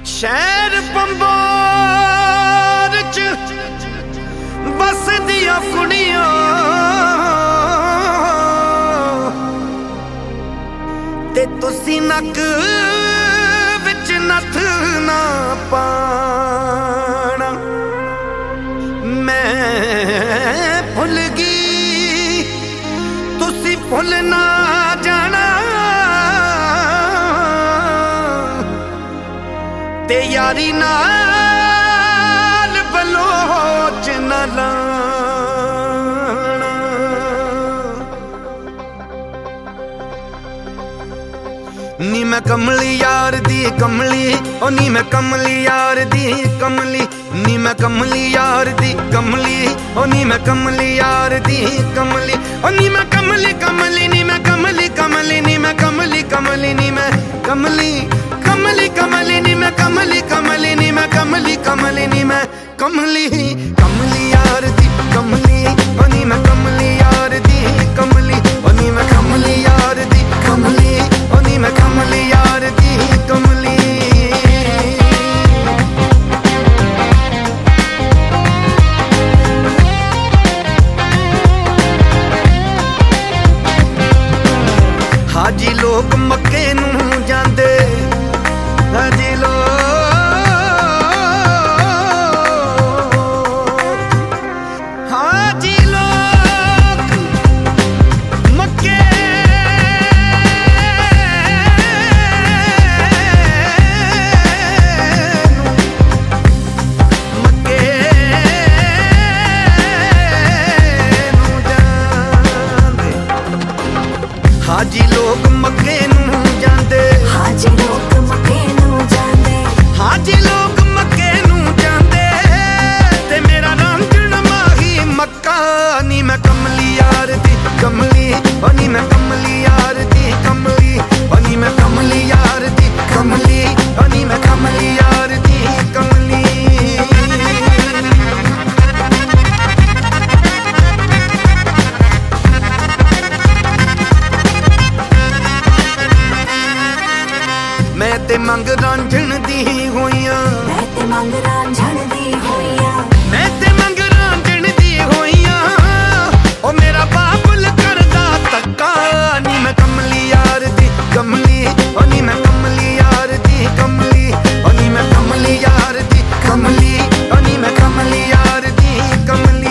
शहर पंबार च बसदियां कुड़ियां ते तुसी नक विच नथ ना पाना। मैं भुल गई तुसी भुल ना जाना ते यारी नाल बलोच न लाना। नी मैं कमली यार दी कमली ओ नी मैं कमली यार दी कमली। नी मैं कमली यार दी कमली ओ नी मैं कमली यार दी कमली। ओ नी मैं कमली कमली नी मैं कमली कमली नी मैं कमली कमली नी मैं कमली कमली कमली नी मैं कमली कमली नी मैं कमली कमली नी मैं कमली कमली यार दी कमली ओ नी मैं कमली यार दी कमली। ओ नी मैं कमली यार दी कमली ओ नी मैं कमली यार दी कमली। हाजी लोग मक्के नू जांदे हाजी लोग मक्के मक्के नू जांदे। हाजी लोग मक्के नू जांदे हाजी लोग मक्के नू जांदे हाजी लोग मक्के नू जांदे ते मेरा रांझण माही मक्का। नी मैं कमली यार दी कमली ओ नी मैं कमली यार दी कमली। ओ नी मैं कमली यार दी कमली ओ नी मैं कमली यार दी कमली। मैं ते मंग रांझण दी होइयां मैं ते मंग रांझण दी होइयां मैं ते मंग रांझण दी होइयां ओ मेरा बाबुल करदा तक्का। नी मैं कमली यार दी कमली ओ नी मैं कमली यार दी कमली। ओ नी मैं कमली यार दी कमली ओ नी मैं कमली यार दी कमली।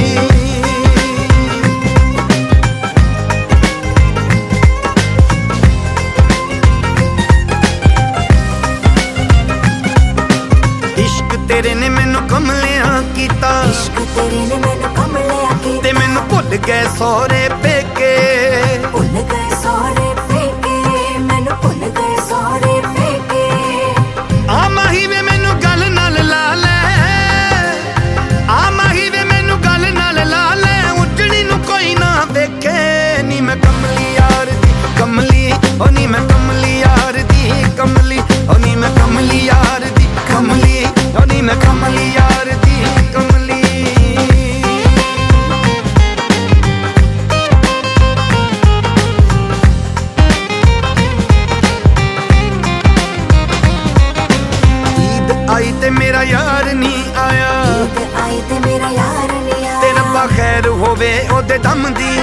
तेरे ने मैनू कमलिया कीता इश्क तेरे ने मैनू कमलिया कीता ते मैनू भुल गए सौरे पेके भुल गए सौरे पेके मैनू भुल गए सौरे पेके। आ माही वे मैनू गल नाल ला ले आ माही वे मैनू गल नाल ला ले उजड़ी नू कोई ना वेखे। नी मैं कमली यार दी कमली ओ नी मैं कमली यार दी कमली। ओ नी मैं कमली यार दी कमली ओ नी मैं कमली यार दी कमली। ईद आई ते मेरा यार नी आया ईद आई ते मेरा यार नी आया ते रब्बा खैर होवे ओदे दम दी।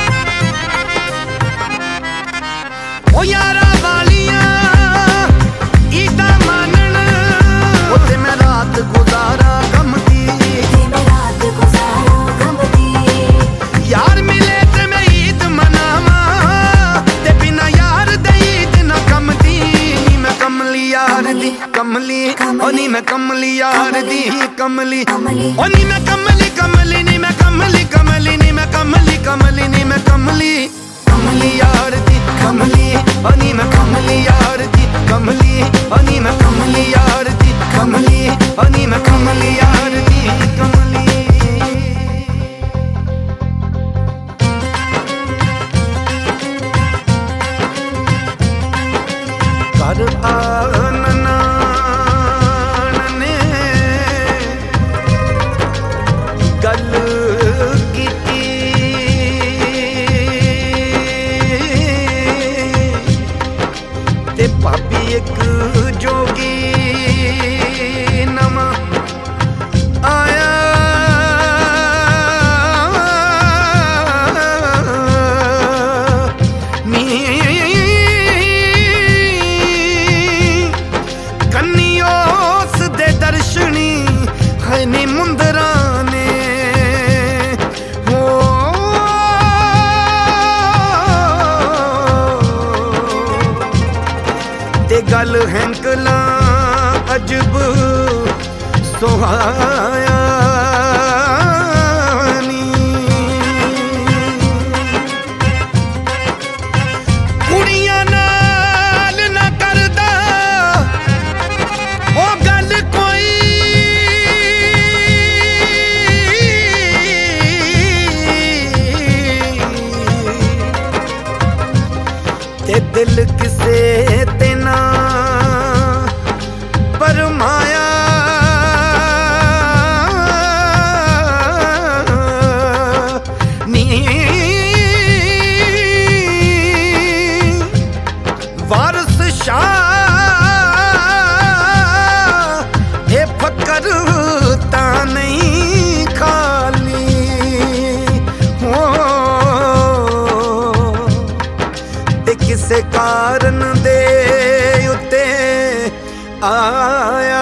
ओ यारा वालियां ईदा मानन ओते मैं रात गुजारा गम दी मैं रात गुजारा गम दी। यार मिले ते मैं ईद मनावा ते बिना यार दे ईद ना कम दी। नी मैं कमली यार दी कमली ओ नी मैं कमली यार दी कमली। ओ नी मैं कमली कमली नी मैं कमली कमली नी मैं कमली कमली नी मैं कमली कमली यार दी कमली। ओ नी मैं कमली यार दी कमली ओ नी मैं कमली यार दी कमली ओ नी मैं कमली यार दी कमली। कर आनना ने गल कीती एक जोगी ते गल हैंकला अजब सुहाया नी। कुड़ियां नाल ना करदा ओ गल कोई, ते दिल किसे ते ना परमाया नी। वारिस शाह ए फकर ता नहीं खाली हो, ते किसे कारण दे उत्ते आया